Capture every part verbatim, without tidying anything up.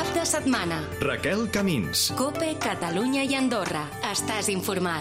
Cap de setmana. Raquel Camins. COPE, Catalunya i Andorra. Estàs informat.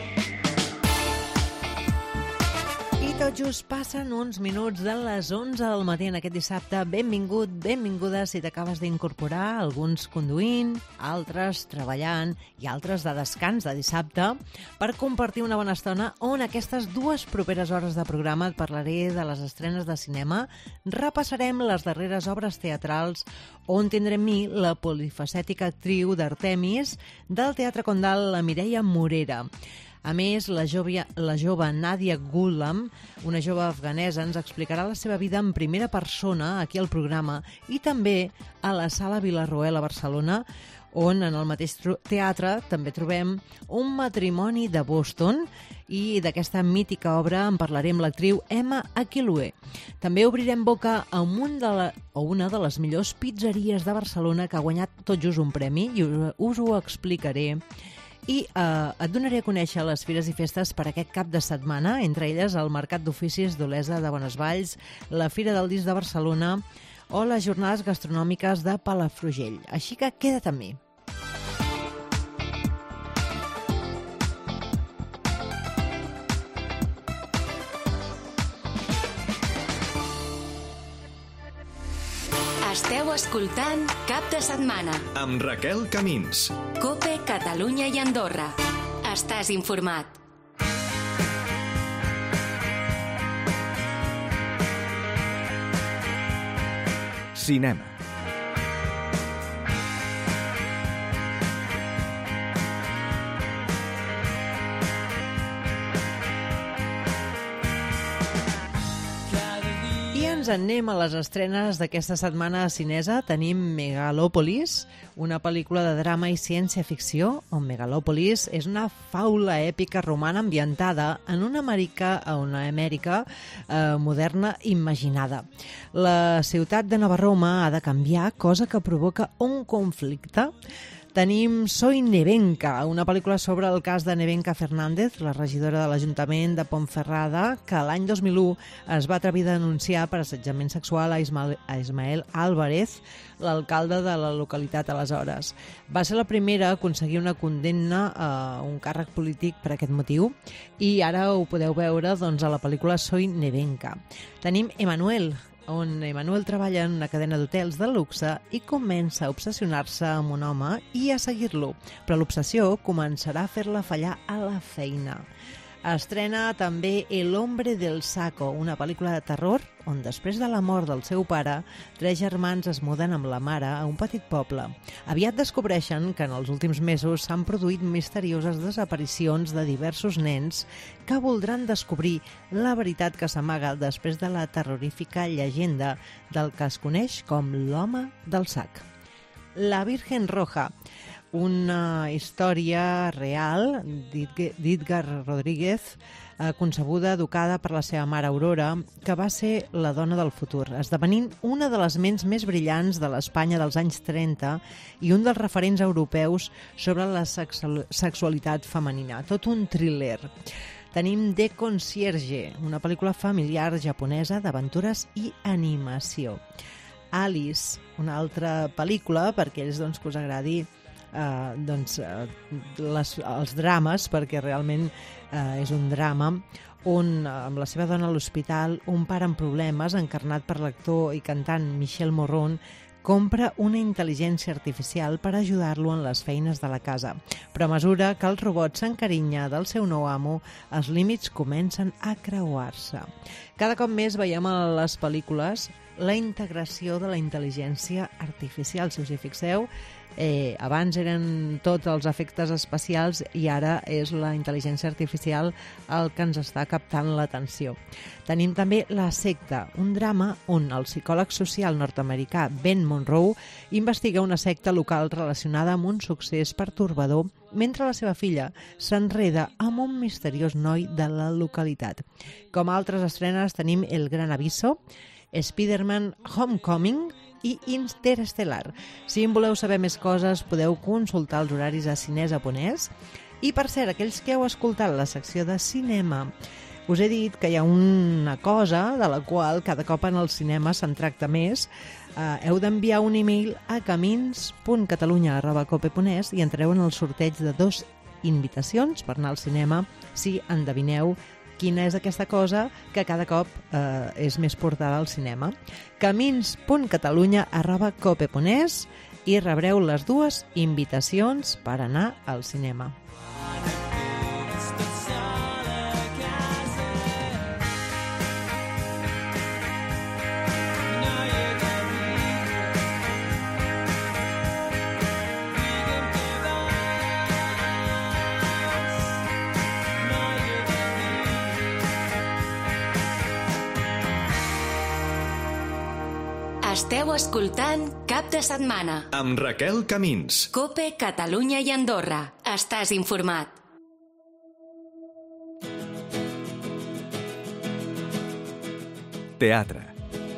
Tot just passen uns minuts de les onze del matí en aquest dissabte. Benvingut, benvinguda si t'acabes d'incorporar, alguns conduint, altres treballant i altres de descans de dissabte, per compartir una bona estona on aquestes dues properes hores de programa et parlaré de les estrenes de cinema, repassarem les darreres obres teatrals, on tindrem mi la polifacètica actriu d'Artemis del Teatre Condal, la Mireia Morera. A més, la jove, la jove Nadia Ghulam, una jove afganesa, ens explicarà la seva vida en primera persona aquí al programa i també a la Sala Vilarroel a Barcelona, on en el mateix teatre també trobem Un matrimoni de Boston, i d'aquesta mítica obra en parlarem l'actriu Emma Aquilue. També obrirem boca amb un de la, o una de les millors pizzeries de Barcelona que ha guanyat tot just un premi i us ho explicaré. I eh, et donaré a conèixer les fires i festes per aquest cap de setmana, entre elles el Mercat d'Oficis d'Olesa de Bonesvalls, la Fira del Disc de Barcelona o les jornades gastronòmiques de Palafrugell. Així que queda't amb mi. Esteu escoltant Cap de setmana. Amb Raquel Camins. COPE, Catalunya i Andorra. Estàs informat. Cinema. Ens anem a les estrenes d'aquesta setmana cinesa. Tenim Megalòpolis, una pel·lícula de drama i ciència-ficció, on Megalòpolis és una faula èpica romana ambientada en una Amèrica, una Amèrica eh, moderna imaginada. La ciutat de Nova Roma ha de canviar, cosa que provoca un conflicte. Tenim Soy Nevenka, una pel·lícula sobre el cas de Nevenka Fernández, la regidora de l'Ajuntament de Ponferrada, que l'any dos mil u es va atrevir a denunciar per assetjament sexual a Ismael, a Ismael Álvarez, l'alcalde de la localitat aleshores. Va ser la primera a aconseguir una condemna a un càrrec polític per aquest motiu i ara ho podeu veure doncs, a la pel·lícula Soy Nevenka. Tenim Emanuel, on Emanuel treballa en una cadena d'hotels de luxe i comença a obsessionar-se amb un home i a seguir-lo, però l'obsessió començarà a fer-la fallar a la feina. Estrena també El hombre del saco, una pel·lícula de terror on després de la mort del seu pare, tres germans es muden amb la mare a un petit poble. Aviat descobreixen que en els últims mesos s'han produït misterioses desaparicions de diversos nens que voldran descobrir la veritat que s'amaga després de la terrorífica llegenda del que es coneix com l'home del sac. La Virgen Roja, una història real d'Edgar Rodríguez, eh, concebuda, educada per la seva mare Aurora, que va ser la dona del futur, esdevenint una de les ments més brillants de l'Espanya dels anys trenta i un dels referents europeus sobre la sexu- sexualitat femenina. Tot un thriller. Tenim The Concierge, una pel·lícula familiar japonesa d'aventures i animació. Alice, una altra pel·lícula per aquells doncs, que us agradi Uh, doncs, uh, les, els drames, perquè realment uh, és un drama on, uh, amb la seva dona a l'hospital, un pare amb problemes, encarnat per l'actor i cantant Michel Morron, compra una intel·ligència artificial per ajudar-lo en les feines de la casa. Però a mesura que el robot s'encarinya del seu nou amo, els límits comencen a creuar-se. Cada cop més veiem a les pel·lícules la integració de la intel·ligència artificial. Si us hi fixeu, eh, abans eren tots els efectes especials i ara és la intel·ligència artificial el que ens està captant l'atenció. Tenim també La secta, un drama on el psicòleg social nord-americà Ben Monroe investiga una secta local relacionada amb un succés pertorbador mentre la seva filla s'enreda amb un misteriós noi de la localitat. Com a altres estrenes tenim El gran aviso, Spider-Man Homecoming i Interestelar. Si en voleu saber més coses, podeu consultar els horaris a cinesa punt es. I, per cert, aquells que heu escoltat la secció de cinema Us he dit que hi ha una cosa de la qual cada cop en el cinema se'n tracta més. Uh, heu d'enviar un e-mail a camins punt catalunya arroba cope punt es i entreu en el sorteig de dos invitacions per anar al cinema si endevineu quina és aquesta cosa que cada cop eh, és més portada al cinema. camins punt catalunya arroba cope punt es i rebreu les dues invitacions per anar al cinema. Esteu escoltant Cap de Setmana amb Raquel Camins. Cope, Catalunya i Andorra. Estàs informat. Teatre.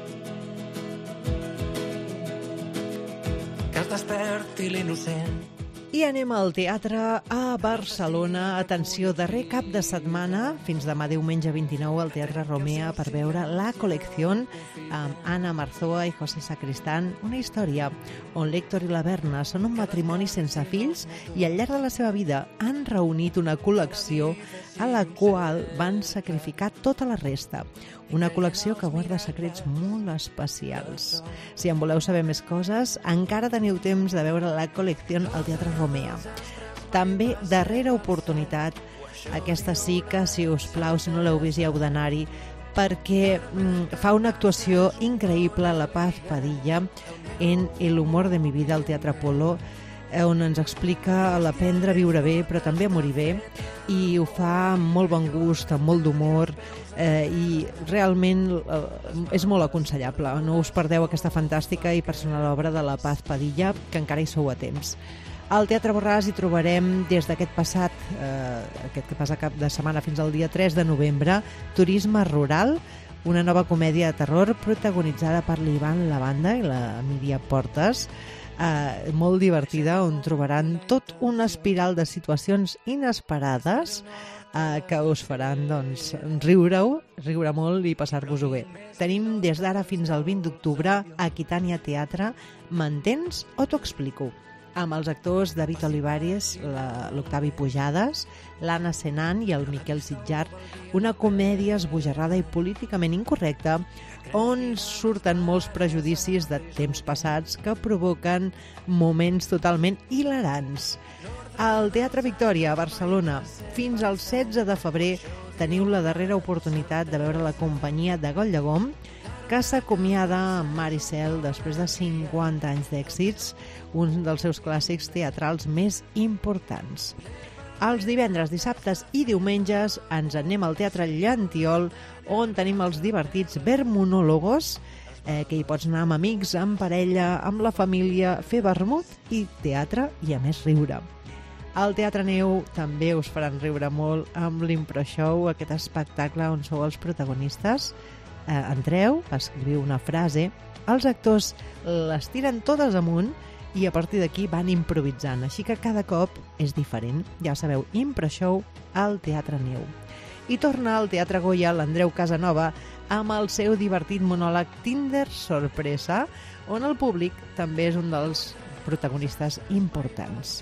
Que es desperti l'innocent. I anem al teatre a Barcelona. Atenció, darrer cap de setmana, fins demà diumenge vint-i-nou, al Teatre Romea per veure La Colección amb Ana Marzoa i José Sacristán, una història on l'Héctor i la Berna són un matrimoni sense fills i al llarg de la seva vida han reunit una col·lecció a la qual van sacrificar tota la resta. Una col·lecció que guarda secrets molt especials. Si en voleu saber més coses, encara teniu temps de veure La Colección al Teatre Romea. També, darrera oportunitat, aquesta sí que, si us plau, si no l'heu vist, ja heu d'anar-hi, perquè mm, fa una actuació increïble La Paz Padilla en El humor de mi vida al Teatre Apolo, on ens explica l'aprendre a viure bé, però també a morir bé, i ho fa amb molt bon gust, amb molt d'humor, eh, i realment eh, és molt aconsellable. No us perdeu aquesta fantàstica i personal obra de La Paz Padilla, que encara hi sou a temps. Al Teatre Borràs hi trobarem des d'aquest passat, eh, aquest que passa cap de setmana fins al dia tres de novembre, Turisme Rural, una nova comèdia de terror protagonitzada per l'Ivan Lavanda i la Míria Portes, eh, molt divertida, on trobaran tot una espiral de situacions inesperades eh, que us faran doncs, riure-ho, riure molt i passar-vos-ho bé. Tenim des d'ara fins al vint d'octubre a Aquitània Teatre M'entens o t'ho explico? Amb els actors David Olivares, l'Octavi Pujades, l'Anna Senan i el Miquel Sitjar, una comèdia esbojarrada i políticament incorrecta on surten molts prejudicis de temps passats que provoquen moments totalment hilarants. Al Teatre Victòria, a Barcelona, fins al setze de febrer teniu la darrera oportunitat de veure la companyia de Goll de Gom, que s'acomiada amb Maricel després de cinquanta anys d'èxits, un dels seus clàssics teatrals més importants. Els divendres, dissabtes i diumenges ens anem al Teatre Llantiol, on tenim els divertits Vermonòlogos, eh, que hi pots anar amb amics, amb parella, amb la família, fer vermut i teatre i a més riure. Al Teatre Neu també us faran riure molt amb l'Impro Show, aquest espectacle on sou els protagonistes. Eh, entreu, escriviu una frase, els actors les tiren totes amunt i a partir d'aquí van improvisant, així que cada cop és diferent. Ja sabeu, Impro Show al Teatre Neu. I torna al Teatre Goya l'Andreu Casanova amb el seu divertit monòleg Tinder Sorpresa, on el públic també és un dels protagonistes importants.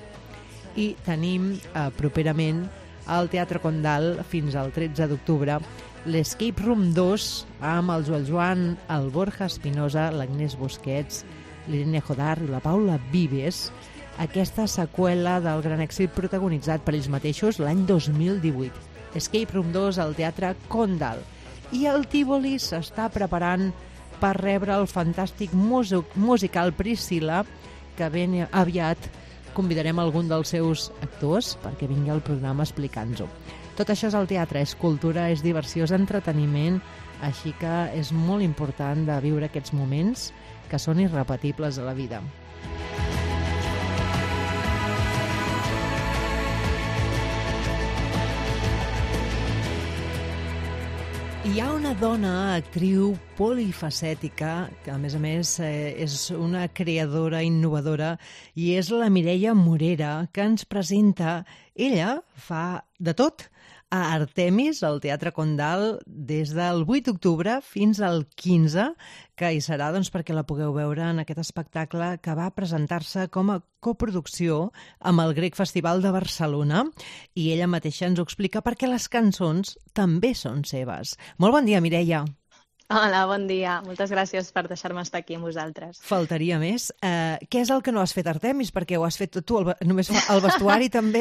I tenim eh, properament al Teatre Condal fins al tretze d'octubre l'Escape Room dos amb el Joel Joan, el Borja Espinosa, l'Agnès Busquets, l'Irene Jodar i la Paula Vives, aquesta seqüela del gran èxit protagonitzat per ells mateixos l'any dos mil divuit. Escape Room dos al Teatre Condal. I el Tívoli s'està preparant per rebre el fantàstic musical Priscilla, que ben aviat convidarem algun dels seus actors perquè vingui al programa explicant-nos-ho. Tot això és al teatre, és cultura, és diversió, és entreteniment, així que és molt important de viure aquests moments que són irrepetibles a la vida. Hi ha una dona, actriu polifacètica, que a més a més eh, és una creadora innovadora, i és la Mireia Morera, que ens presenta. Ella fa de tot a Artemis, al Teatre Condal, des del vuit d'octubre fins al quinze, que hi serà doncs, perquè la pugueu veure en aquest espectacle que va presentar-se com a coproducció amb el Grec Festival de Barcelona, i ella mateixa ens ho explica perquè les cançons també són seves. Molt bon dia, Mireia. Hola, bon dia. Moltes gràcies per deixar-me estar aquí amb vosaltres. Faltaria més. Uh, què és el que no has fet, Artemis? Perquè ho has fet tu, el, només el vestuari també?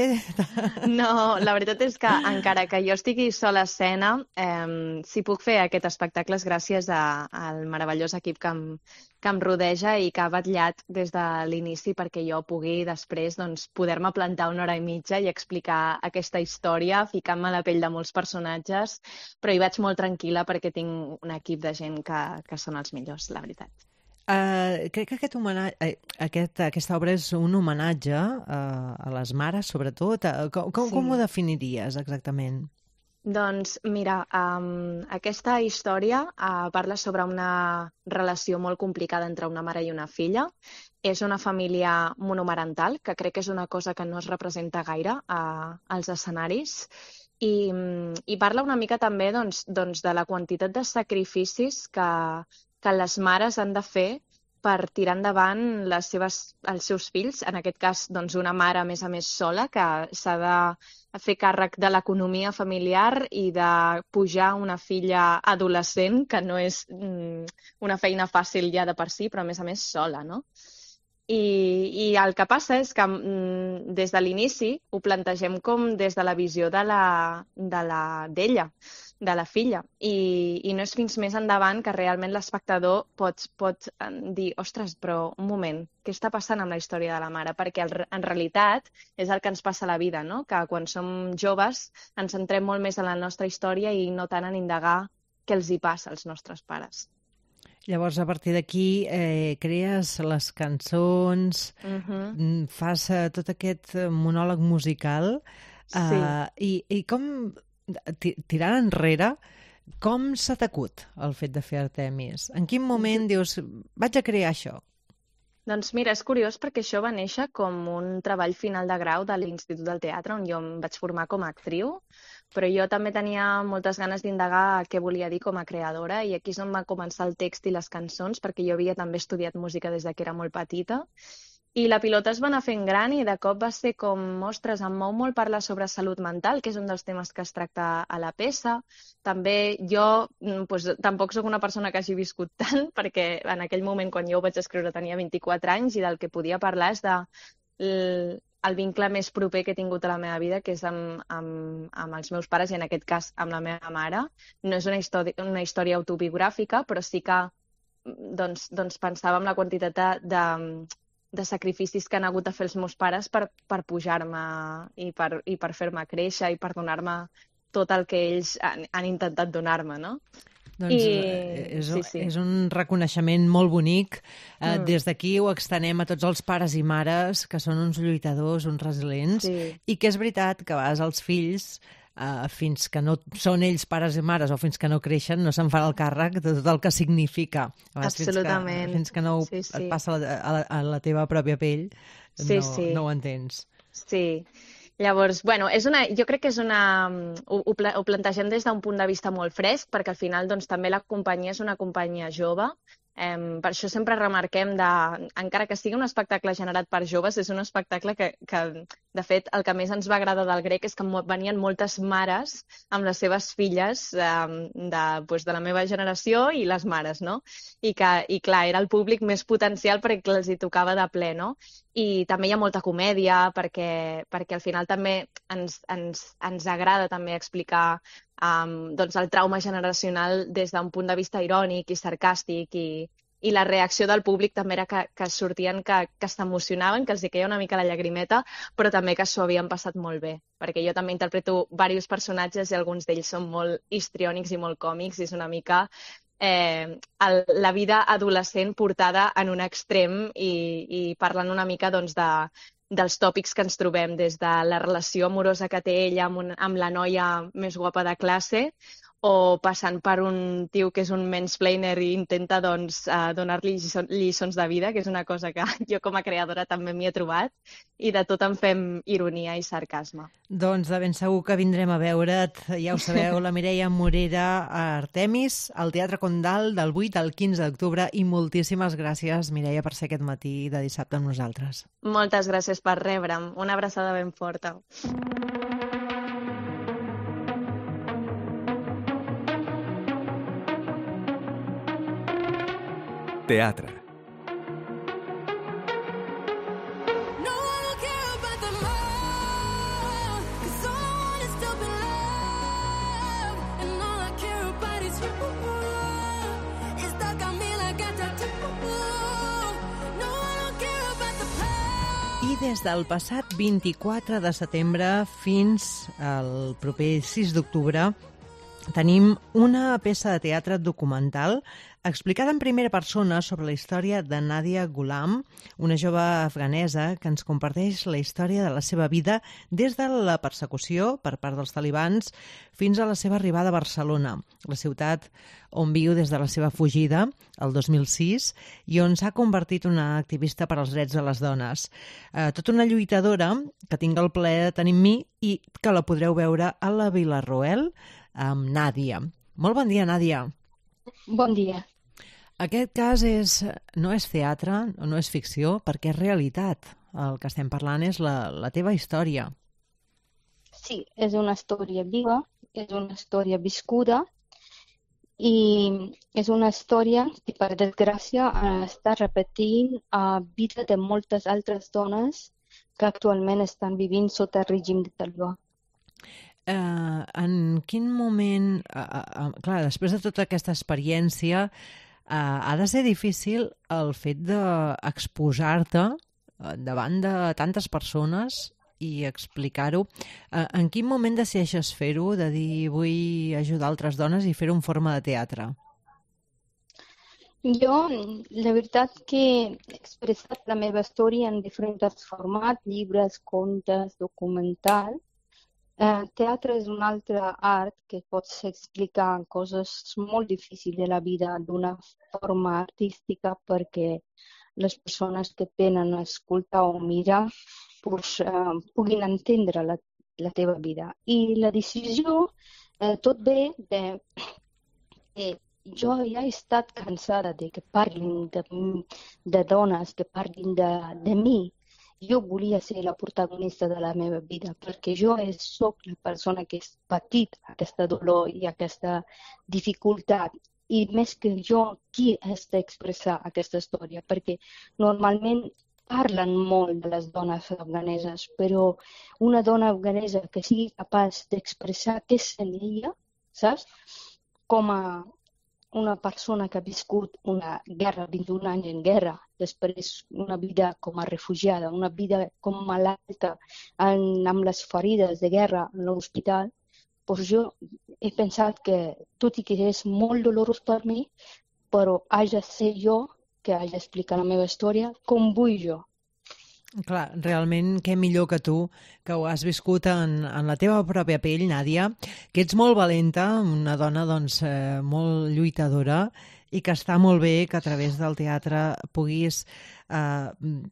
No, la veritat és que encara que jo estigui sola a escena, eh, si puc fer aquest espectacle és gràcies a, al meravellós equip que em, que em rodeja i que ha vetllat des de l'inici perquè jo pugui després doncs, poder-me plantar una hora i mitja i explicar aquesta història, ficant-me a la pell de molts personatges, però hi vaig molt tranquil·la perquè tinc un equip de gent que, que són els millors, la veritat. Uh, crec que aquest homenatge, aquest, aquesta obra és un homenatge uh, a les mares, sobretot. Uh, com, com, Sí. com ho definiries exactament? Doncs mira, um, aquesta història uh, parla sobre una relació molt complicada entre una mare i una filla. És una família monomarental, que crec que és una cosa que no es representa gaire uh, als escenaris. I, i parla una mica també doncs, doncs, de la quantitat de sacrificis que, que les mares han de fer per tirar endavant les seves, els seus fills, en aquest cas doncs, una mare a més a més sola que s'ha de fer càrrec de l'economia familiar i de pujar una filla adolescent, que no és mm, una feina fàcil ja de per si, però a més a més sola, no? I, i el que passa és que mm, des de l'inici ho plantegem com des de la visió de la, de la, d'ella, de la filla. I, I no és fins més endavant que realment l'espectador pot, pot eh, dir, ostres, però un moment, què està passant amb la història de la mare? Perquè el, en realitat és el que ens passa a la vida, no? Que quan som joves ens centrem molt més en la nostra història i no tant en indagar què els hi passa als nostres pares. Llavors, a partir d'aquí, eh, crees les cançons, Uh-huh. fas eh, tot aquest eh, monòleg musical, eh, Sí. i, i com, ti- tirant enrere, com s'ha t'acut el fet de fer Artemis? En quin moment dius, vaig a crear això? Doncs mira, és curiós perquè això va néixer com un treball final de grau de l'Institut del Teatre, on jo em vaig formar com a actriu, però jo també tenia moltes ganes d'indagar què volia dir com a creadora, i aquí és on va començar el text i les cançons, perquè jo havia també estudiat música des de que era molt petita. I la pilota es va anar fent gran i de cop va ser com, ostres, em mou molt parlar sobre salut mental, que és un dels temes que es tracta a la peça. També jo mm, doncs, tampoc sóc una persona que hagi viscut tant, perquè en aquell moment, quan jo ho vaig escriure, tenia vint-i-quatre anys i del que podia parlar és de l- el vincle més proper que he tingut a la meva vida, que és amb, amb, amb els meus pares i en aquest cas amb la meva mare. No és una història, una història autobiogràfica, però sí que doncs, doncs pensava en la quantitat de, de, de sacrificis que han hagut de fer els meus pares per, per pujar-me i per, i per fer-me créixer i per donar-me tot el que ells han, han intentat donar-me, no? Doncs I- eh, és, sí, sí. és un reconeixement molt bonic. Eh, Mm. Des d'aquí ho extenem a tots els pares i mares, que són uns lluitadors, uns resilients, Sí. i que és veritat que a vegades els fills, eh, fins que no són ells pares i mares o fins que no creixen, no se'n fan el càrrec de tot el que significa. A vegades Absolutament. Fins que, fins que no ho- Sí, sí. et passa a la, a, la, a la teva pròpia pell, Sí, no, sí. no ho entens. Sí. Llavors, bueno, és una, jo crec que és una... Ho, ho, pla- ho plantegem des d'un punt de vista molt fresc, perquè al final doncs, també la companyia és una companyia jove. Um, per això sempre remarquem, de, encara que sigui un espectacle generat per joves, és un espectacle que, que, de fet, el que més ens va agradar del Grec és que mo- venien moltes mares amb les seves filles um, de, doncs, de la meva generació i les mares, no? I, que, i clar, era el públic més potencial perquè els hi tocava de ple, no? I també hi ha molta comèdia perquè, perquè al final també ens, ens, ens agrada també explicar um, doncs el trauma generacional des d'un punt de vista irònic i sarcàstic, i, i la reacció del públic també era que, que sortien, que, que s'emocionaven, que els hi queia una mica la llagrimeta, però també que s'ho havien passat molt bé, perquè jo també interpreto diversos personatges i alguns d'ells són molt histriònics i molt còmics, i és una mica eh, el, la vida adolescent portada en un extrem i, i parlant una mica doncs, de, dels tòpics que ens trobem, des de la relació amorosa que té ella amb, un, amb la noia més guapa de classe, o passant per un tio que és un mansplainer i intenta doncs, uh, donar-li lliçons, lliçons de vida, que és una cosa que jo com a creadora també m'hi he trobat, i de tot en fem ironia i sarcasme. Doncs de ben segur que vindrem a veure't, ja ho sabeu, la Mireia Morera a Artemis, al Teatre Condal del vuit al quinze d'octubre, i moltíssimes gràcies, Mireia, per ser aquest matí de dissabte amb nosaltres. Moltes gràcies per rebre'm. Una abraçada ben forta. Teatre. I des del passat vint-i-quatre de setembre fins al proper sis d'octubre tenim una peça de teatre documental explicada en primera persona sobre la història de Nadia Ghulam, una jove afganesa que ens comparteix la història de la seva vida des de la persecució per part dels talibans fins a la seva arribada a Barcelona, la ciutat on viu des de la seva fugida, el dos mil sis, i on s'ha convertit una activista per als drets de les dones. Eh, tota una lluitadora que tinc el plaer de tenir amb mi i que la podreu veure a la Vila-roel amb Nàdia. Molt bon dia, Nàdia. Bon dia. Aquest cas és, no és teatre, no és ficció, perquè és realitat. El que estem parlant és la, la teva història. Sí, és una història viva, és una història viscuda i és una història que, per desgràcia, està repetint la vida de moltes altres dones que actualment estan vivint sota el règim de talibà. Uh, en quin moment, uh, uh, clar, després de tota aquesta experiència, uh, ha de ser difícil el fet d'exposar-te uh, davant de tantes persones i explicar-ho. Uh, en quin moment decideixes fer-ho, de dir vull ajudar altres dones i fer-ho en forma de teatre? Jo, la veritat que he expressat la meva història en diferents formats, llibres, contes, documentals. Eh, teatre és un altre art que pots explicar coses molt difícils de la vida d'una forma artística perquè les persones que tenen a escoltar o mirar pues, eh, puguin entendre la, la teva vida. I la decisió, eh, tot ve de que jo ja he estat cansada de que parlin de, de dones, que parlin de, de mi. Jo volia ser la protagonista de la meva vida perquè jo soc la persona que ha patit aquesta dolor i aquesta dificultat i més que jo, qui has d'expressar aquesta història? Perquè normalment parlen molt de les dones afganeses, però una dona afganesa que sigui capaç d'expressar què sent ella, saps? Com a una persona que ha viscut una guerra, vint i un anys en guerra, després una vida com a refugiada, una vida com malalta en, amb les ferides de guerra a l'hospital, doncs jo he pensat que, tot i que és molt dolorós per mi, però haig de ser jo que haig d'explicar la meva història com vull jo. Clar, realment, què millor que tu, que ho has viscut en, en la teva pròpia pell, Nàdia, que ets molt valenta, una dona doncs, eh, molt lluitadora, i que està molt bé que a través del teatre puguis eh,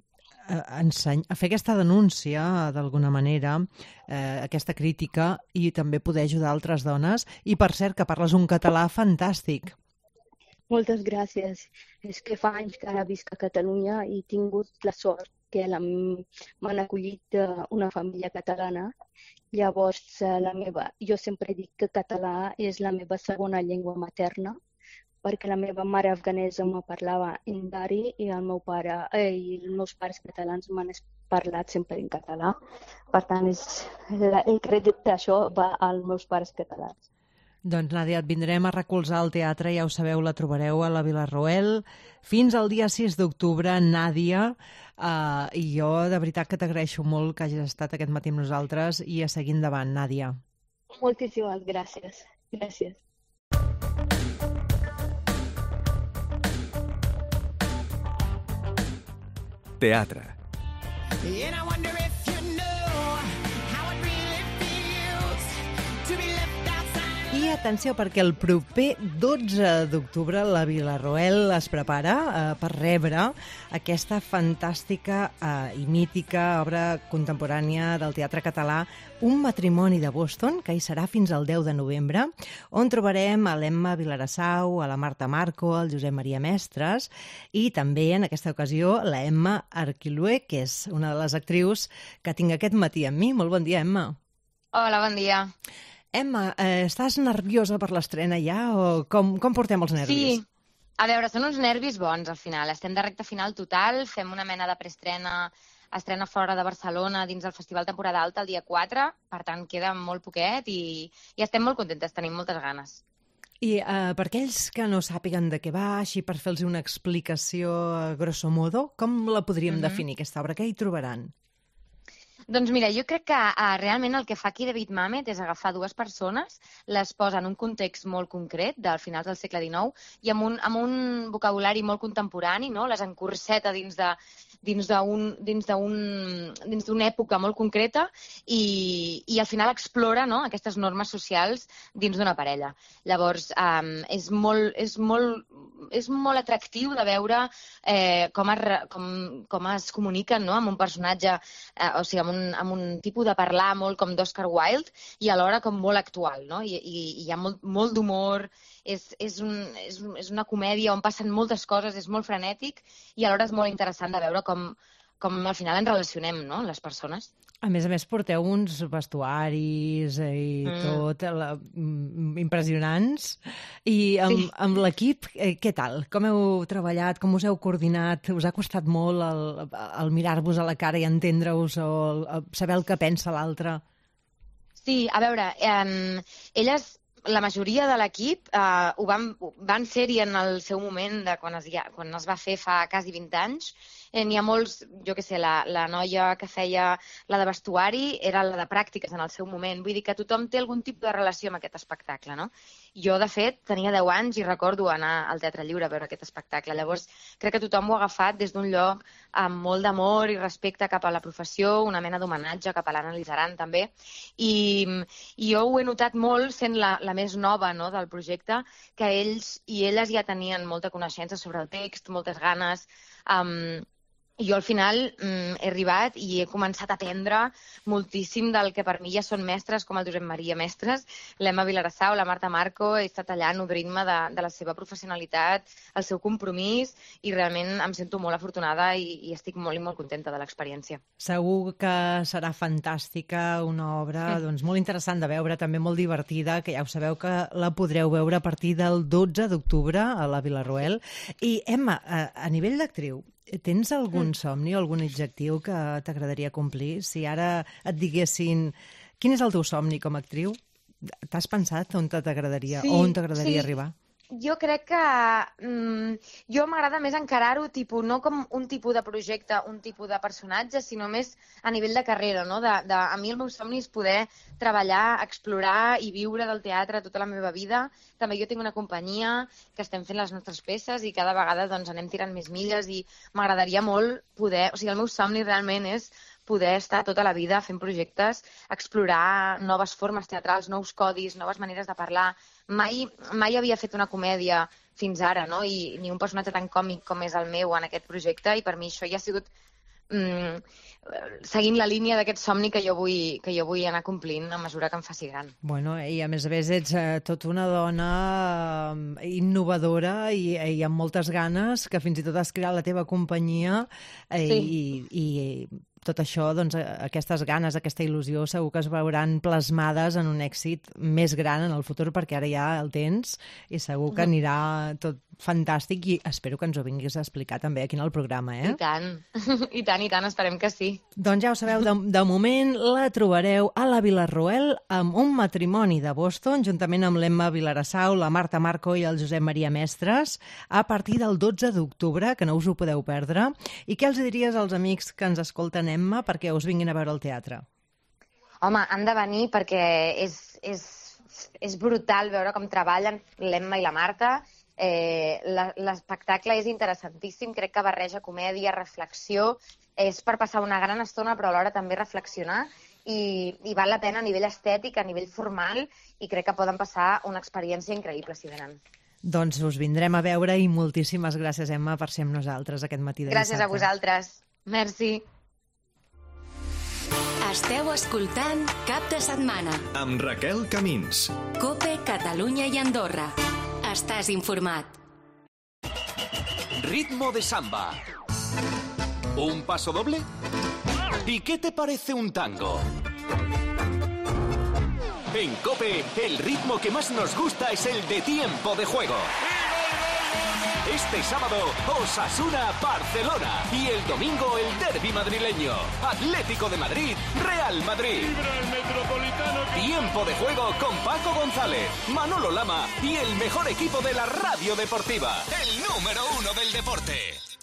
enseny- fer aquesta denúncia, d'alguna manera, eh, aquesta crítica, i també poder ajudar altres dones. I, per cert, que parles un català fantàstic. Moltes gràcies. És que fa anys que ara visc a Catalunya i he tingut la sort que m'han acollit una família catalana. Llavors, la meva, jo sempre dic que català és la meva segona llengua materna, perquè la meva mare afganesa me parlava en dari i el meu pare eh, i els meus pares catalans m'han parlat sempre en català. Per tant, és, el crèdit d'això va als meus pares catalans. Doncs, Nàdia, et vindrem a recolzar al teatre, ja ho sabeu, la trobareu a la Vila-roel. Fins al dia sis d'octubre, Nàdia, uh, i jo de veritat que t'agraeixo molt que hagis estat aquest matí amb nosaltres i a seguir endavant, Nàdia. Moltíssimes gràcies. Gràcies. Teatre. I atenció, perquè el proper dotze d'octubre la Vilarroel es prepara eh, per rebre aquesta fantàstica eh, i mítica obra contemporània del teatre català, Un matrimoni de Boston, que hi serà fins al deu de novembre, on trobarem a l'Emma Vilarassau, a la Marta Marco, al Josep Maria Mestres i també, en aquesta ocasió, la Emma Arquilué, que és una de les actrius que tinc aquest matí amb mi. Molt bon dia, Emma. Hola, bon dia. Emma, eh, estàs nerviosa per l'estrena ja o com, com portem els nervis? Sí, a veure, són uns nervis bons al final. Estem de recta final total, fem una mena de preestrena, estrena fora de Barcelona dins del Festival Temporada Alta el dia quatre, per tant queda molt poquet i, i estem molt contentes, tenim moltes ganes. I eh, per aquells que no sàpiguen de què va, així per fer-los una explicació a grosso modo, com la podríem mm-hmm. definir, aquesta obra? Què hi trobaran? Doncs mira, jo crec que uh, realment el que fa aquí David Mamet és agafar dues persones, les posa en un context molt concret, del finals del segle dinou, i amb un, amb un vocabulari molt contemporani, no? Les encorseta dins de dins d'un dins d'un dins d'una època molt concreta i, i al final explora, no? Aquestes normes socials dins d'una parella. Llavors, um, és, molt, és, molt, és molt atractiu de veure eh, com, es, com, com es comuniquen, no? Amb un personatge, eh, o sigui, amb un, amb un tipus de parlar molt com d'Oscar Wilde i alhora com molt actual, no? I, i, i hi ha molt, molt d'humor, és, és, un, és, és una comèdia on passen moltes coses, és molt frenètic i alhora és molt interessant de veure com, com al final ens relacionem, no?, les persones. A més a més, porteu uns vestuaris i mm. tot la, impressionants. I amb, sí. amb l'equip, eh, què tal? Com heu treballat? Com us heu coordinat? Us ha costat molt el, el mirar-vos a la cara i entendre-us o el, saber el que pensa l'altre? Sí, a veure, eh, elles... La majoria de l'equip eh, ho van, van ser-hi en el seu moment de quan es, quan es va fer fa quasi vint anys. Eh, N'hi ha molts, jo què sé, la, la noia que feia la de vestuari era la de pràctiques en el seu moment. Vull dir que tothom té algun tipus de relació amb aquest espectacle, no? Jo, de fet, tenia deu anys i recordo anar al Teatre Lliure a veure aquest espectacle. Llavors, crec que tothom ho ha agafat des d'un lloc amb molt d'amor i respecte cap a la professió, una mena d'homenatge cap a l'Anna Lizaran, també. I, i jo ho he notat molt, sent la, la més nova, no?, del projecte, que ells i elles ja tenien molta coneixença sobre el text, moltes ganes. Um, I jo al final mm, he arribat i he començat a aprendre moltíssim del que per mi ja són mestres, com el Josep Maria Mestres, l'Emma Vilarassau, la Marta Marco. He estat allà nodrint-me de, de la seva professionalitat, el seu compromís, i realment em sento molt afortunada i, i estic molt i molt contenta de l'experiència. Segur que serà fantàstica, una obra mm. doncs, molt interessant de veure, també molt divertida, que ja ho sabeu que la podreu veure a partir del dotze d'octubre a la Vilarroel. I, Emma, a, a nivell d'actriu, tens algun somni o algun objectiu que t'agradaria complir? Si ara et diguessin quin és el teu somni com a actriu, t'has pensat on t'agradaria sí, o on t'agradaria sí. arribar? Jo crec que mm, jo m'agrada més encarar-ho tipus, no com un tipus de projecte, un tipus de personatge, sinó més a nivell de carrera, no? De, de, a mi el meu somni és poder treballar, explorar i viure del teatre tota la meva vida. També jo tinc una companyia que estem fent les nostres peces i cada vegada doncs, anem tirant més milles i m'agradaria molt poder... O sigui, el meu somni realment és poder estar tota la vida fent projectes, explorar noves formes teatrals, nous codis, noves maneres de parlar. Mai, mai havia fet una comèdia fins ara, no? I ni un personatge tan còmic com és el meu en aquest projecte, i per mi això ja ha sigut mm, seguint la línia d'aquest somni que jo vull, que jo vull anar complint a mesura que em faci gran. Bueno, i a més a més ets eh, tota una dona eh, innovadora i, i amb moltes ganes, que fins i tot has creat la teva companyia eh, sí. i, i tot això, doncs, aquestes ganes, aquesta il·lusió, segur que es veuran plasmades en un èxit més gran en el futur, perquè ara ja el tens i segur que anirà tot fantàstic, i espero que ens ho vinguis a explicar també aquí en el programa, eh? I tant, i tant, i tant, esperem que sí. Doncs ja ho sabeu, de, de moment la trobareu a la Vilarroel amb Un matrimoni de Boston, juntament amb l'Emma Vilarassau, la Marta Marco i el Josep Maria Mestres, a partir del dotze d'octubre, que no us ho podeu perdre. I què els diries als amics que ens escolten, Emma, perquè us vinguin a veure el teatre? Home, han de venir perquè és, és, és brutal veure com treballen l'Emma i la Marta. Eh, l'espectacle és interessantíssim, crec que barreja comèdia, reflexió, és per passar una gran estona però alhora també reflexionar, i, i val la pena a nivell estètic, a nivell formal, i crec que poden passar una experiència increïble si venen. Doncs us vindrem a veure i moltíssimes gràcies, Emma, per ser amb nosaltres aquest matí de Gràcies dissabte. a vosaltres. Merci. Esteu escoltant Cap de Setmana. Amb Raquel Camins. COPE Catalunya i Andorra. Estàs informat. Ritmo de samba. ¿Un paso doble? ¿Y qué te parece un tango? En COPE, el ritmo que más nos gusta es el de tiempo de juego. Este sábado, Osasuna-Barcelona. Y el domingo, el derbi madrileño. Atlético de Madrid, Real Madrid. Tiempo de juego con Paco González, Manolo Lama y el mejor equipo de la radio deportiva. El número uno del deporte.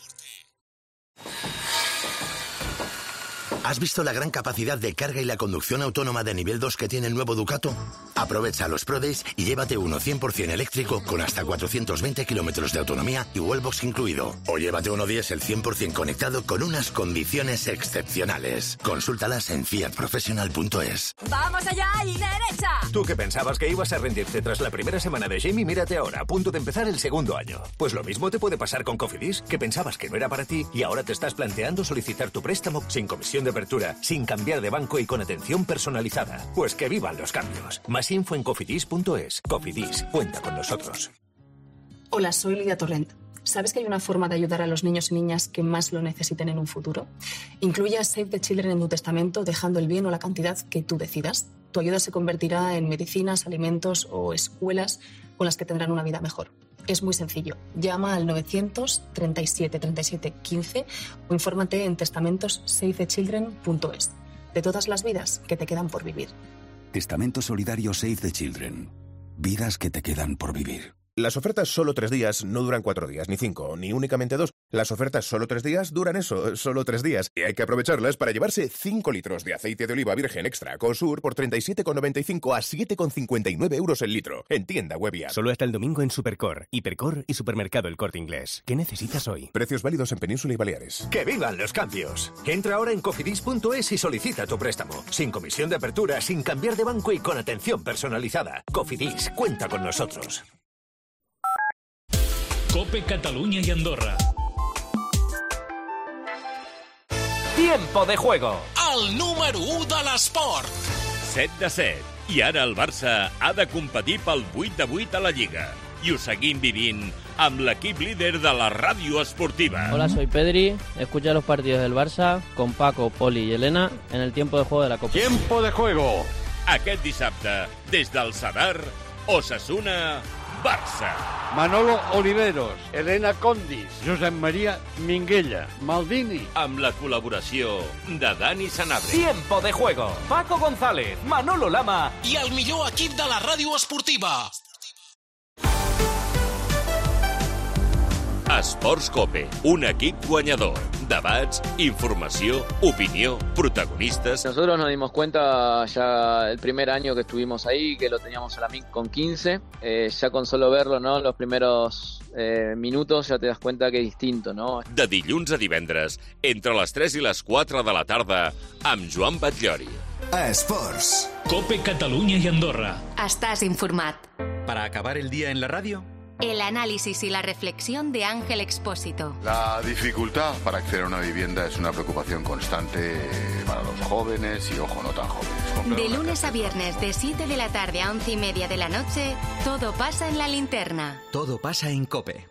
¿Has visto la gran capacidad de carga y la conducción autónoma de nivel dos que tiene el nuevo Ducato? Aprovecha los Pro Days y llévate uno cien por ciento eléctrico con hasta cuatrocientos veinte kilómetros de autonomía y Wallbox incluido. O llévate uno diésel cien por ciento conectado con unas condiciones excepcionales. Consúltalas en fiat professional punto es. ¡Vamos allá y derecha! Tú que pensabas que ibas a rendirte tras la primera semana de Jamie, mírate ahora, a punto de empezar el segundo año. Pues lo mismo te puede pasar con Cofidis, que pensabas que no era para ti y ahora te estás planteando solicitar tu préstamo sin comisión de apertura, sin cambiar de banco y con atención personalizada. Pues que vivan los cambios. Más info en cofidis punto es. Cofidis, cuenta con nosotros. Hola, soy Lidia Torrent. ¿Sabes que hay una forma de ayudar a los niños y niñas que más lo necesiten en un futuro? Incluye a Save the Children en tu testamento, dejando el bien o la cantidad que tú decidas. Tu ayuda se convertirá en medicinas, alimentos o escuelas con las que tendrán una vida mejor. Es muy sencillo. Llama al novecientos treinta y siete treinta y siete quince o infórmate en testamentos save the children punto es. De todas las vidas que te quedan por vivir. Testamento solidario Save the Children. Vidas que te quedan por vivir. Las ofertas solo tres días no duran cuatro días, ni cinco, ni únicamente dos. Las ofertas solo tres días duran eso, solo tres días. Y hay que aprovecharlas para llevarse cinco litros de aceite de oliva virgen extra Cosur por treinta y siete con noventa y cinco a siete con cincuenta y nueve euros el litro. En tienda web y app. Solo hasta el domingo en Supercor, Hipercor y Supermercado El Corte Inglés. ¿Qué necesitas hoy? Precios válidos en Península y Baleares. ¡Que vivan los cambios! Entra ahora en cofidis punto es y solicita tu préstamo. Sin comisión de apertura, sin cambiar de banco y con atención personalizada. Cofidis, cuenta con nosotros. COPE Catalunya i Andorra. Tiempo de juego. El número u de l'esport. set de set. I ara el Barça ha de competir pel vuit de vuit a la Lliga. I ho seguim vivint amb l'equip líder de la ràdio esportiva. Hola, soy Pedri. Escucha los partidos del Barça con Paco, Poli y Elena en el tiempo de juego de la Copa. Tiempo de juego. Aquest dissabte, des del Sadar, Osasuna, Barça. Manolo Oliveros, Elena Condis, Josep Maria Minguella, Maldini. Amb la col·laboració de Dani Sanabria. Tiempo de juego. Paco González, Manolo Lama i el millor equip de la ràdio esportiva. Esports COPE, un equip guanyador. Debats, informació, opinió, protagonistas. Nosotros nos dimos cuenta ya el primer año que estuvimos ahí, que lo teníamos a la M I C con quince. Eh, ya con solo verlo, ¿no? Los primeros eh, minutos ya te das cuenta que es distinto, ¿no? De dilluns a divendres, entre les tres i les quatre de la tarda, amb Joan Batllori. Esports. COPE Catalunya i Andorra. Estás informat. Para acabar el día en la radio, El análisis y la reflexión de Ángel Expósito. La dificultad para acceder a una vivienda es una preocupación constante para los jóvenes y, ojo, no tan jóvenes. De lunes a viernes, de siete de la tarde a once y media de la noche, todo pasa en La Linterna. todo pasa en COPE.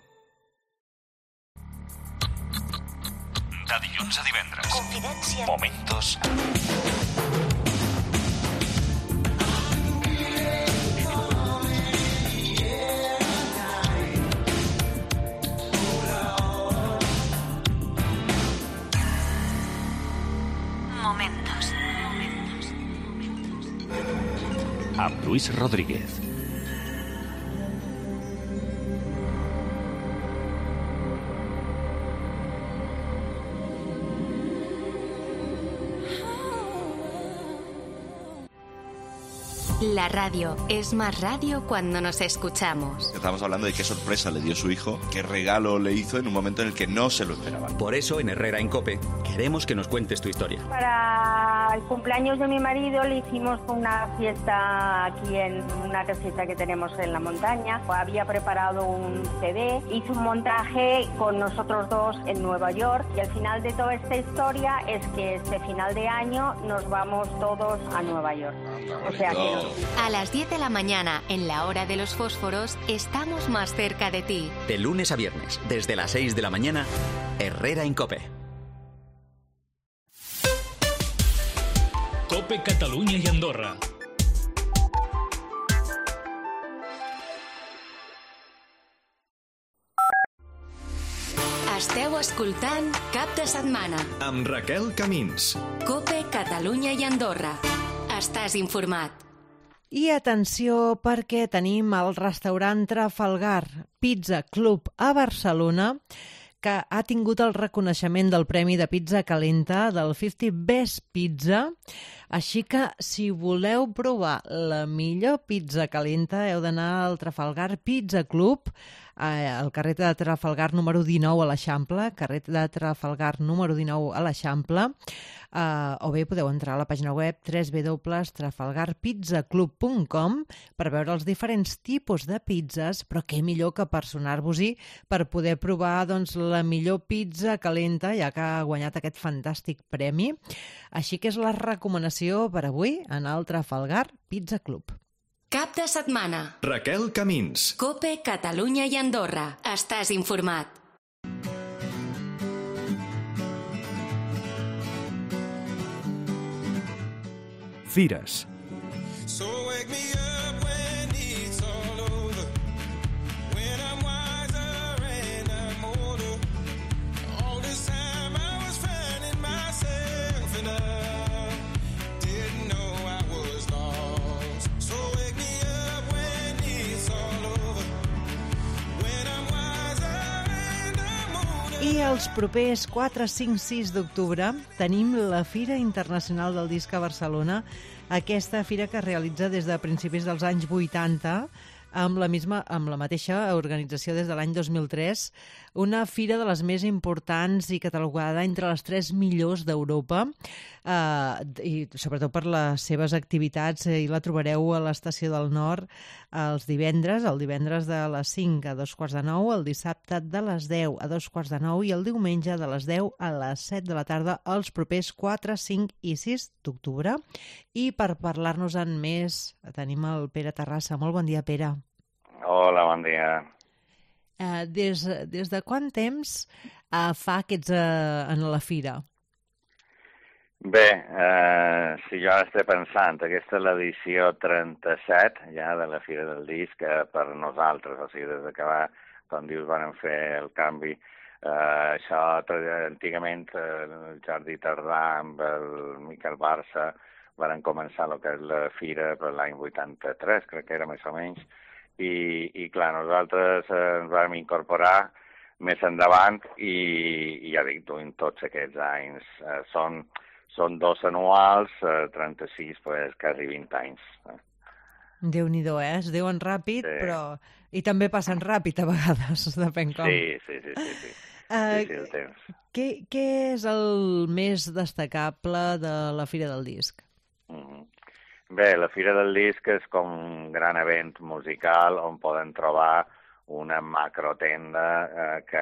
De dilluns a divendres. Confidència. Momentos. Momentos. Amb Luis Rodríguez. La radio es más radio cuando nos escuchamos. Estamos hablando de qué sorpresa le dio su hijo, qué regalo le hizo en un momento en el que no se lo esperaban. Por eso en Herrera en COPE queremos que nos cuentes tu historia. Para para el cumpleaños de mi marido le hicimos una fiesta aquí en una caseta que tenemos en la montaña. Había preparado un C D, hizo un montaje con nosotros dos en Nueva York y al final de toda esta historia es que este final de año nos vamos todos a Nueva York. O sea que no. A las diez de la mañana, en la hora de los fósforos, estamos más cerca de ti. De lunes a viernes, desde las seis de la mañana, Herrera en COPE. COPE Catalunya i Andorra. Esteu escoltant Cap de Setmana amb Raquel Camins. COPE Catalunya i Andorra. Estàs informat. I atenció perquè tenim el restaurant Trafalgar Pizza Club a Barcelona, que ha tingut el reconeixement del Premi de Pizza Calenta del cinquanta Best Pizza. Així que, si voleu provar la millor pizza calenta, heu d'anar al Trafalgar Pizza Club, eh, al carrer de Trafalgar número dinou a l'Eixample, carrer de Trafalgar número dinou a l'Eixample, eh, o bé podeu entrar a la pàgina web w w w punt trafalgar pizza club punt com per veure els diferents tipus de pizzas, però què millor que personar-vos-hi per poder provar doncs, la millor pizza calenta, ja que ha guanyat aquest fantàstic premi. Així que és la recomanació per avui, anar al Trafalgar Pizza Club. Cap de setmana. Raquel Camins. COPE Catalunya i Andorra. Estàs informat. Fires. I els propers quatre, cinc, sis d'octubre tenim la Fira Internacional del Disc a Barcelona, aquesta fira que es realitza des de principis dels anys vuitanta, amb la, misma, amb la mateixa organització des de l'any dos mil tres, una fira de les més importants i catalogada entre les tres millors d'Europa, eh, i sobretot per les seves activitats, eh, i la trobareu a l'Estació del Nord els divendres, el divendres de les cinc a dos quarts de nou, el dissabte de les deu a dos quarts de nou i el diumenge de les deu a les set de la tarda els propers quatre, cinc i sis d'octubre. I per parlar-nos-en més tenim el Pere Terrassa. Molt bon dia, Pere. Hola, bon dia. Uh, des, des de quant temps uh, fa que ets uh, en la fira? Bé, eh, si jo ara estic pensant, aquesta és l'edició trenta-set ja de la Fira del Disc, que per nosaltres, o sigui, des que va, com dius, van fer el canvi. Eh, això, antigament, eh, el Jordi Tardà amb el Miquel Barça van començar el que és la fira per l'any vuitanta-tres, crec que era més o menys, i, i clar, nosaltres eh, ens vam incorporar més endavant i, i ja dic, duim tots aquests anys. Eh, són, són dos anuals, eh, trenta-sis, pues, quasi vint anys. Eh. Déu-n'hi-do, eh? Es diuen ràpid, sí. Però... I també passen ràpid a vegades, depèn com. Sí, sí, sí, sí, sí. Uh, sí, sí, el temps. Què, què és el més destacable de la Fira del Disc? Mm-hmm. Bé, la Fira del Disc és com un gran event musical on poden trobar una macrotenda eh, que,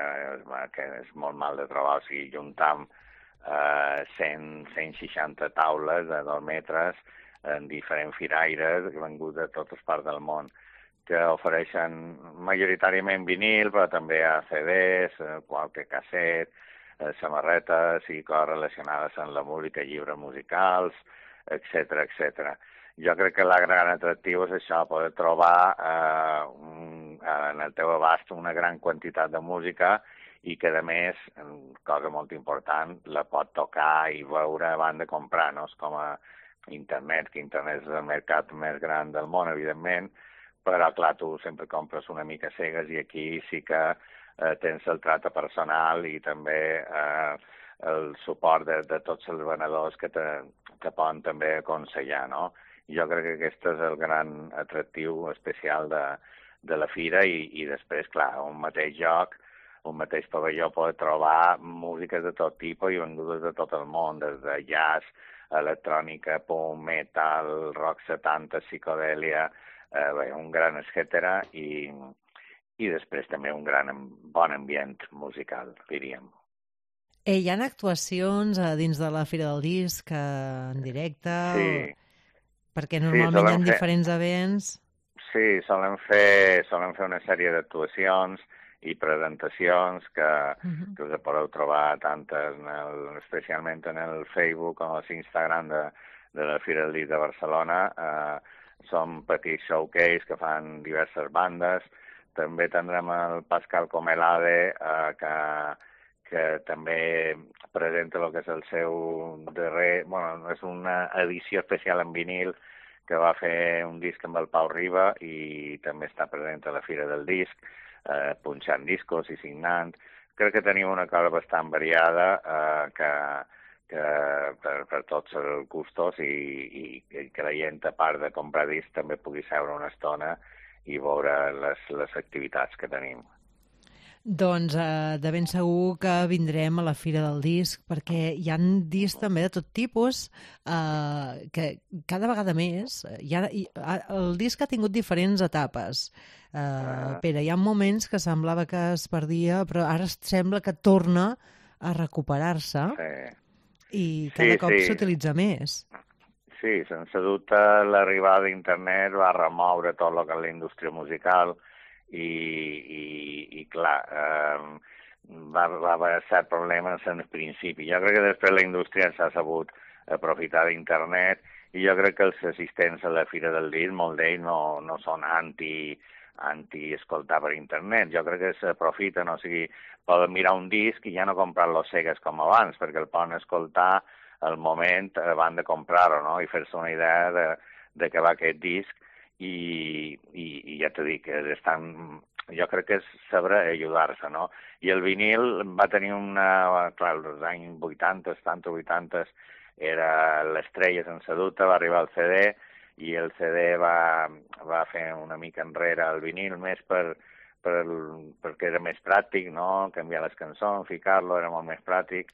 que és molt mal de trobar, o sigui, juntam eh, cent, cent seixanta taules de dos metres en diferents firaires que han vingut de totes parts del món, que ofereixen majoritàriament vinil, però també a C Ds, qualque casset, eh, samarretes i coses relacionades amb la música, llibres musicals, etcètera, etcètera. Jo crec que la gran atractiu és això, poder trobar eh, un, en el teu abast una gran quantitat de música i que, a més, cosa molt important, la pot tocar i veure abans de comprar, no? És com a internet, que internet és el mercat més gran del món, evidentment, però, clar, tu sempre compres una mica cegues i aquí sí que eh, tens el tracte personal i també eh, el suport de, de tots els venedors que te, te poden també aconsellar, no? Jo crec que aquest és el gran atractiu especial de, de la fira i, i després, clar, un mateix lloc, un mateix pavelló pot trobar músiques de tot tipus i vengudes de tot el món, des de jazz electrònica, pop, metal, rock setanta, psicodèlia, eh, bé, un gran etcètera, i, i després també un gran, bon ambient musical, diríem. Eh, hi ha actuacions a dins de la Fira del Disc, en directe? Sí. O... Perquè normalment sí, hi ha fer... diferents events. Sí, solen fer, solen fer una sèrie d'actuacions i presentacions que, uh-huh. que us podeu trobar tantes, en el, especialment en el Facebook o l'Instagram de, de la Fira del Disc de Barcelona. Eh, són petits showcase que fan diverses bandes. També tindrem el Pascal Comelade, eh, que, que també presenta el que és el seu darrer... Bueno, és una edició especial en vinil que va fer un disc amb el Pau Riba i també està present a la Fira del Disc, eh, punxant discos i signant. Crec que tenim una cosa bastant variada eh, que, que per, per tots els gustos i, i, i que la gent, a part de comprar disc, també pugui seure una estona i veure les, les activitats que tenim. Doncs eh, de ben segur que vindrem a la Fira del Disc, perquè hi ha discs també de tot tipus, eh, que cada vegada més... Hi ha, hi, el disc ha tingut diferents etapes. Eh, uh. Pere, hi ha moments que semblava que es perdia, però ara sembla que torna a recuperar-se sí. i cada sí, cop sí. s'utilitza més. Sí, sense dubte l'arribada d'internet va remoure tot el que és la indústria musical, i, i, i clar, eh, va, va haver cert problemes en el principi. Jo crec que després la indústria s'ha sabut aprofitar d'internet i jo crec que els assistents a la Fira del Disc, molt d'ells no, no són anti, anti escoltar per internet. Jo crec que s'aprofiten, o sigui, poden mirar un disc i ja no comprar-lo cegues com abans, perquè el poden escoltar al moment abans de comprar-ho, no? I fer-se una idea de, de què va aquest disc. I, i, i ja t'ho dic, estan, jo crec que és saber ajudar-se, no? I el vinil va tenir una... Clar, als anys vuitanta, setanta, vuitanta, era l'estrella sense dubte, va arribar el C D, i el C D va, va fer una mica enrere el vinil, més per, per, perquè era més pràctic, no? Canviar les cançons, ficar-lo, era molt més pràctic.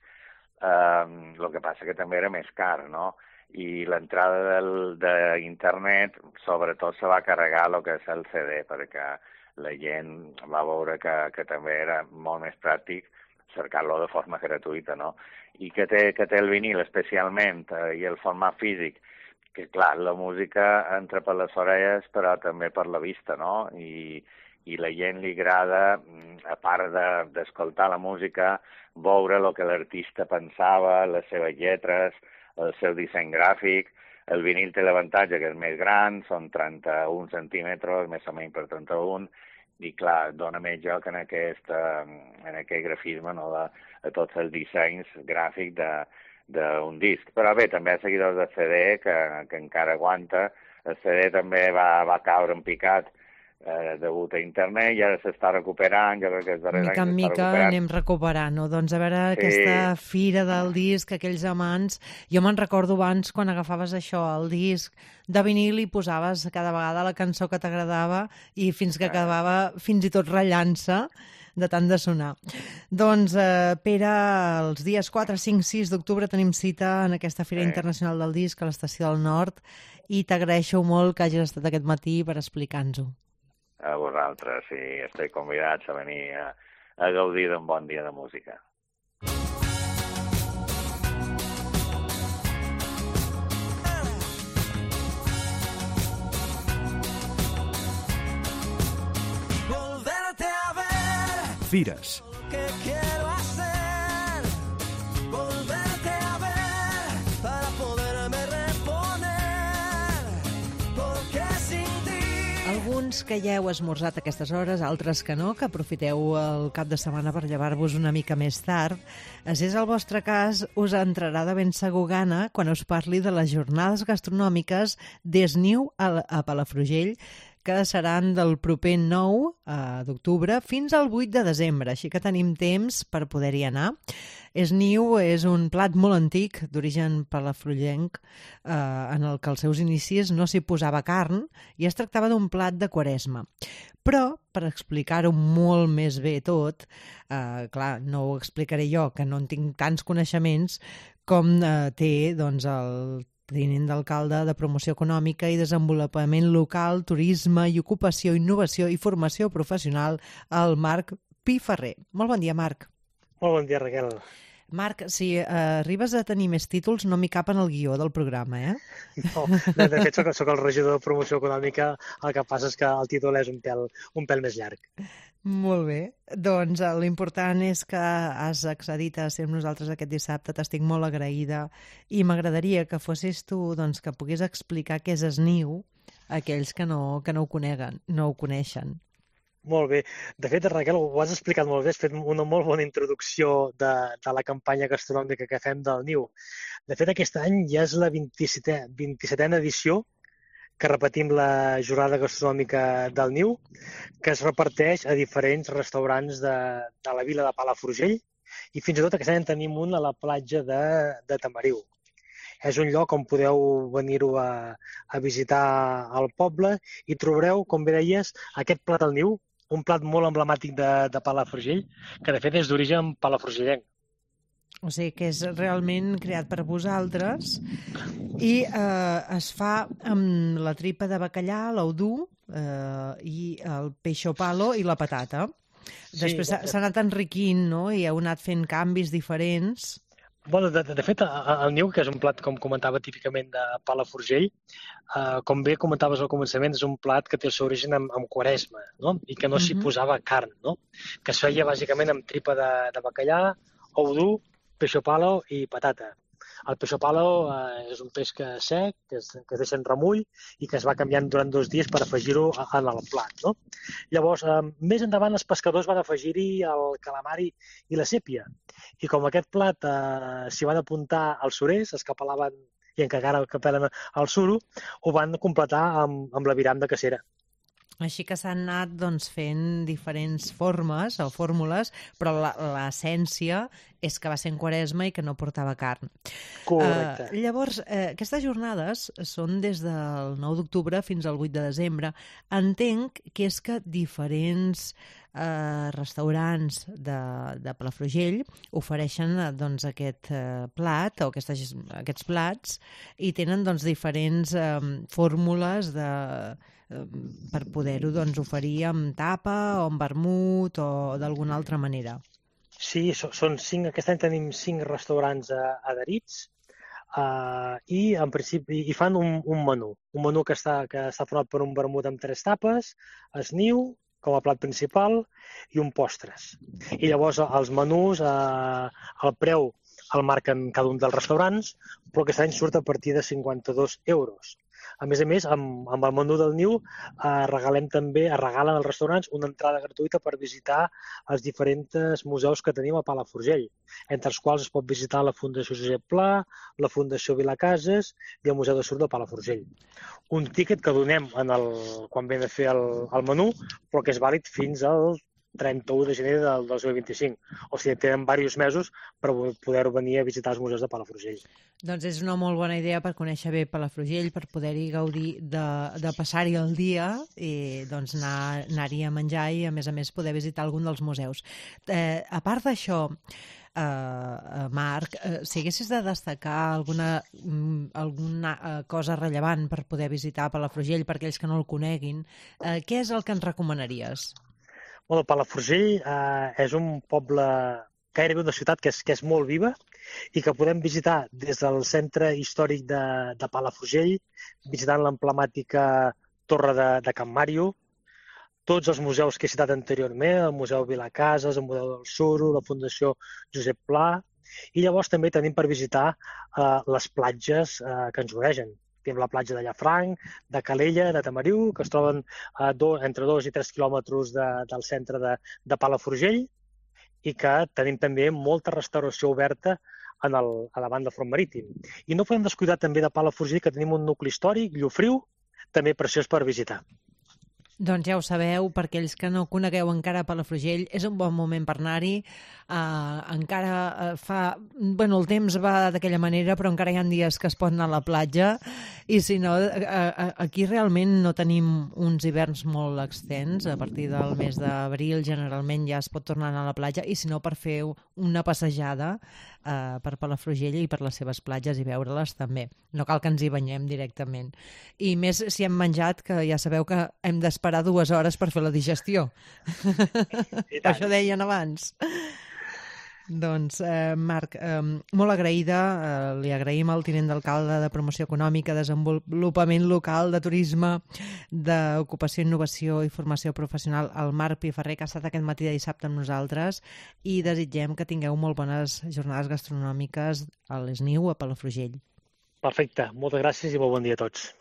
Um, el que passa que també era més car, no? I l'entrada d'internet sobretot se va carregar el que és el C D, perquè la gent va veure que, que també era molt més pràctic cercar-lo de forma gratuïta, no? I que té, que té el vinil especialment, eh, i el format físic, que clar, la música entra per les orelles però també per la vista, no? I, i la gent li agrada, a part d'escoltar de, la música, veure el que l'artista pensava, les seves lletres, el seu disseny gràfic. El vinil té l'avantatge que és més gran, són trenta-un centímetres, més o menys per trenta-un, i clar, dona més joc en aquest, en aquest grafisme, no, de, de tots els dissenys gràfics d'un disc. Però bé, també hi ha seguidors de C D que, que encara aguanta. El C D també va, va caure en picat eh, degut a internet i ara s'està recuperant, jo crec que els darrers anys s'està recuperant. Mica en mica anem recuperant-ho. Doncs a veure, sí. Aquesta fira del disc, aquells amants... Jo me'n recordo abans quan agafaves això, el disc de vinil, i posaves cada vegada la cançó que t'agradava i fins que acabava fins i tot ratllant-se de tant de sonar. Doncs, eh, Pere, els dies quatre, cinc, sis d'octubre tenim cita en aquesta Fira sí. Internacional del Disc a l'Estació del Nord i t'agraeixo molt que hagis estat aquest matí per explicar-nos-ho. A vosaltres, sí, estic convidats a venir a, a gaudir d'un bon dia de música. Fires. Alguns que ja heu esmorzat a aquestes hores, altres que no, que aprofiteu el cap de setmana per llevar-vos una mica més tard. Si és el vostre cas, us entrarà de ben segur gana quan us parli de les jornades gastronòmiques d'Esniu a Palafrugell, que seran del proper nou d'octubre fins al vuit de desembre, així que tenim temps per poder-hi anar. Esniu és un plat molt antic, d'origen palafrugellenc, eh, en el que als seus inicis no s'hi posava carn i es tractava d'un plat de Quaresma. Però, per explicar-ho molt més bé tot, eh, clar, no ho explicaré jo, que no en tinc tants coneixements, com eh, té doncs, el tinent d'alcalde de Promoció Econòmica i Desenvolupament Local, Turisme i Ocupació, Innovació i Formació Professional, el Marc Piferrer. Molt bon dia, Marc. Molt bon dia, Raquel. Marc, si eh, arribes a tenir més títols, no m'hi cap en el guió del programa, eh? No, de, de fet, soc, soc el regidor de Promoció Econòmica, el que passa és que el títol és un pèl, un pèl més llarg. Molt bé. Doncs eh, l'important és que has accedit a ser amb nosaltres aquest dissabte. T'estic molt agraïda i m'agradaria que fossis tu, doncs, que pogués explicar què és Esniu a aquells que no, que no ho coneguen, no ho coneixen. Molt bé. De fet, Raquel, ho has explicat molt bé, has fet una molt bona introducció de, de la campanya gastronòmica que fem del Niu. De fet, aquest any ja és la vint-i-setena edició que repetim la jornada gastronòmica del Niu, que es reparteix a diferents restaurants de, de la vila de Palafrugell i fins i tot aquest any en tenim un a la platja de, de Tamariu. És un lloc on podeu venir-ho a, a visitar al poble i trobareu, com bé deies, aquest plat al Niu, un plat molt emblemàtic de, de Palafrugell, que de fet és d'origen palafrugellenc. O sigui que és realment creat per vosaltres i eh, es fa amb la tripa de bacallà, l'oudú eh, i el peixo palo i la patata. Després s'ha sí, anat enriquint, no? I heu anat fent canvis diferents. Bueno, de, de fet, el niu, que és un plat, com comentava, típicament de Palafrugell, eh, com bé comentaves al començament, és un plat que té el seu origen en, en Quaresma, no? I que no s'hi uh-huh. posava carn, no? Que es feia bàsicament amb tripa de, de bacallà, oudú, peixo palo i patata. El peixo palo eh, és un peix que sec, que es, que es deixa en remull i que es va canviant durant dos dies per afegir-ho en el plat, no? Llavors, eh, més endavant els pescadors van afegir-hi el calamari i la sèpia. I com aquest plat eh, s'hi van apuntar els surers, els que pelaven i encara que pelen el suro, ho van completar amb, amb la viram de cacera. Així que s'han anat doncs, fent diferents formes o fórmules, però l'essència és que va ser en Quaresma i que no portava carn. Correcte. Uh, llavors, uh, aquestes jornades són des del nou d'octubre fins al vuit de desembre. Entenc que és que diferents uh, restaurants de, de Palafrugell ofereixen uh, doncs, aquest uh, plat o aquestes, aquests plats i tenen doncs, diferents uh, fórmules de per poder-ho doncs, oferir amb tapa o amb vermut o d'alguna altra manera. Sí, són cinc, aquest any tenim cinc restaurants adherits uh, i en principi i fan un, un menú. Un menú que està, que està format per un vermut amb tres tapes, esniu, com a plat principal i un postres. I llavors els menús, uh, el preu el marquen cada un dels restaurants, però aquest any surt a partir de cinquanta-dos euros. A més a més, amb, amb el menú del Niu eh, regalem també, es regalen als restaurants una entrada gratuïta per visitar els diferents museus que tenim a Palafrugell, entre els quals es pot visitar la Fundació Josep Pla, la Fundació Vilacases i el Museu de Surf de Palafrugell. Un tíquet que donem en el, quan ve de fer el, el menú, però que és vàlid fins al trenta-u de gener del dos mil vint-i-cinc. O sigui, tenen diversos mesos per poder venir a visitar els museus de Palafrugell. Doncs és una molt bona idea per conèixer bé Palafrugell, per poder-hi gaudir de, de passar-hi el dia i doncs, anar, anar-hi a menjar i, a més a més, poder visitar algun dels museus. Eh, a part d'això, eh, Marc, eh, si haguessis de destacar alguna, alguna eh, cosa rellevant per poder visitar Palafrugell, per aquells que no el coneguin, eh, què és el que ens recomanaries? Bueno, Palafrugell eh, és un poble, gairebé una ciutat que és, que és molt viva i que podem visitar des del centre històric de, de Palafrugell, visitant l'emblemàtica Torre de, de Can Màrio, tots els museus que he citat anteriorment, el Museu Vilacases, el Museu del Suro, la Fundació Josep Pla, i llavors també tenim per visitar eh, les platges eh, que ens voregen. Tenim la platja de Llafranc, de Calella, de Tamariu, que es troben a do, entre dos i tres quilòmetres de, del centre de, de Palafrugell i que tenim també molta restauració oberta en el, a davant del front marítim. I no podem descuidar també de Palafrugell, que tenim un nucli històric, Llofriu, també preciós per visitar. Doncs ja ho sabeu, per aquells que no conegueu encara Palafrugell, és un bon moment per anar-hi. Uh, encara uh, fa... Bueno, el temps va d'aquella manera, però encara hi ha dies que es pot anar a la platja. I si no, uh, aquí realment no tenim uns hiverns molt extens. A partir del mes d'abril generalment ja es pot tornar a anar a la platja. I si no, per fer una passejada eh, per Palafrugell i per les seves platges i veure-les també. No cal que ens hi banyem directament. I més si hem menjat, que ja sabeu que hem d'esperar dues hores per fer la digestió. Això deien abans. Doncs, eh, Marc, eh, molt agraïda, eh, li agraïm al tinent d'alcalde de Promoció Econòmica, Desenvolupament Local, de Turisme, d'Ocupació, Innovació i Formació Professional, el Marc Piferrer, que ha estat aquest matí de dissabte amb nosaltres, i desitgem que tingueu molt bones jornades gastronòmiques a l'Esniu, a Palafrugell. Perfecte, moltes gràcies i molt bon dia a tots.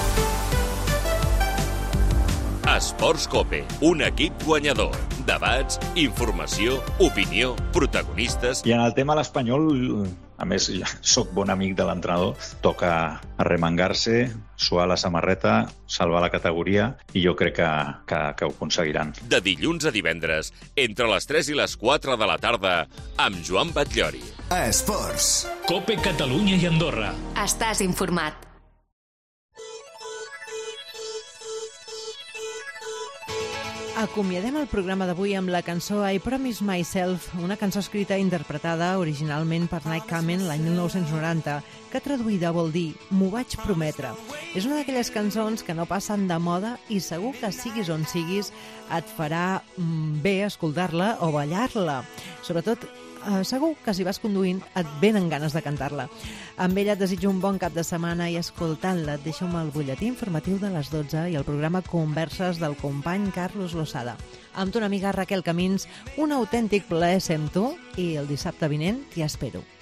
Esports Cope, un equip guanyador. Debats, informació, opinió, protagonistes... I en el tema de l'Espanyol, a més, ja soc bon amic de l'entrenador, toca arremangar-se, suar la samarreta, salvar la categoria, i jo crec que, que, que ho aconseguiran. De dilluns a divendres, entre les tres i les quatre de la tarda, amb Joan Batllori. Esports. Cope Catalunya i Andorra. Estàs informat. Acomiadem el programa d'avui amb la cançó I Promise Myself, una cançó escrita i interpretada originalment per Nick Kamen l'any mil nou-cents noranta, que traduïda vol dir «M'ho vaig prometre». És una d'aquelles cançons que no passen de moda i segur que siguis on siguis et farà bé escoltar-la o ballar-la. Sobretot, eh, segur que si vas conduint et venen ganes de cantar-la. Amb ella et desitjo un bon cap de setmana i escoltant-la et deixo amb el butlletí informatiu de les dotze i el programa Converses del company Carlos Losada. Amb tu una amiga Raquel Camins, un autèntic plaer ser amb tu i el dissabte vinent t'hi espero.